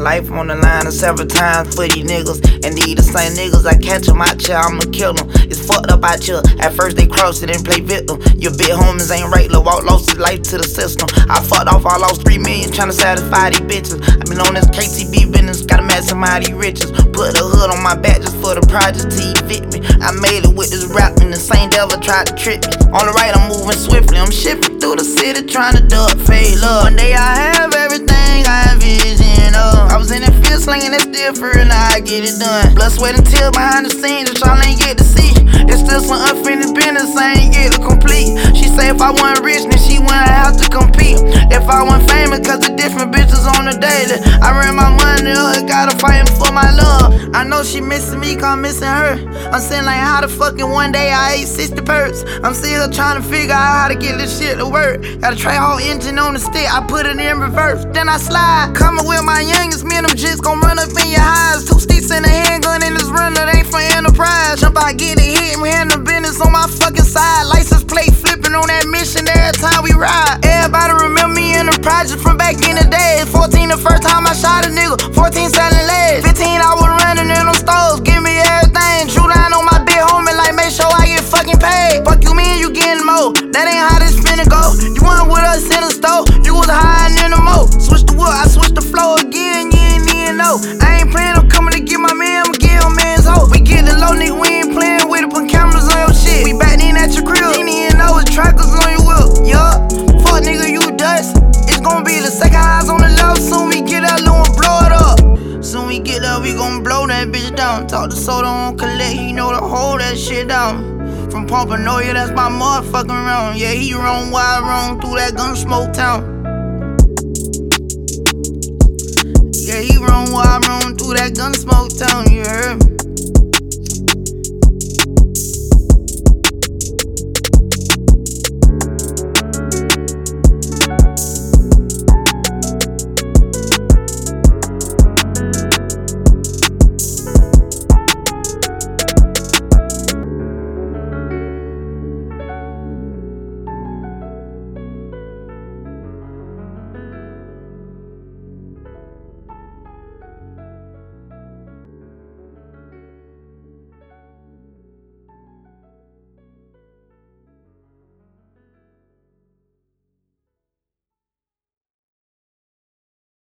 life on the line several times for these niggas. And these the same niggas I catch 'em out here, I'ma kill 'em. It's fucked up out here. At first they cross it and play victim. Your big homies ain't right, lil' Walt lost his life to the system. I fucked off, I lost 3 million tryna satisfy these bitches. I been on this KTB business, gotta maximize these riches. Put the hood on my back just for the project to evict me. I made it with this rap and the same devil tried to trick me. On the right, I'm moving swiftly. I'm shifting through the city trying to duck fade love. One day I have everything I have vision of. I was in that field slinging that still for real, now I get it done. Blood, sweat, and tears behind the scenes that y'all ain't get to see. It's still some unfinished business I ain't get to complete. She say if I wasn't rich, then she wouldn't have to compete. If I wasn't famous, cause the different bitches on the daily. I ran my money up, gotta fight for my love. I know she missing me, cause I'm missing her. I'm saying like how the fucking one day I ate 60 perks. I'm still trying to figure out how to get this shit to work. Got a tray whole engine on the stick, I put it in reverse. Then I slide, coming with my youngest, me and them jits gon' run up in your eyes. 2 sticks and a handgun in this runner, they ain't for enterprise. Jump out, get it hit, me handle business on my fucking side. License plate flipping on that mission every time we ride. Everybody remember me in the project from back in the day. 14 the first time I shot a nigga, 14 selling legs. 15 I was running in them stores, give me everything. Drew down on my big homie like make sure I get fucking paid. Fuck you mean you getting more, that ain't how this finna go. You weren't with us in the store, you was hiding in the mo. Switch the wood, I switched the flow again, you ain't even know. I ain't playing, I'm coming to get my man, I'ma give him man's hoe. We get the low nigga, we ain't playing with it, put cameras on your shit. We back in at your crib, you ain't even know it's trackers on your whip. Yup, fuck nigga, you dust. It's gonna be the second highs on the left, soon we get that little and blow it up. Soon we get up, we gon' blow that bitch down. Talk to Soda on collect, he know to hold that shit down. From Pompanoia, that's my motherfucking round. Yeah, he roam wild, roam through that gun smoke town. Yeah, he roam wild, roam through that gun smoke town, you heard me?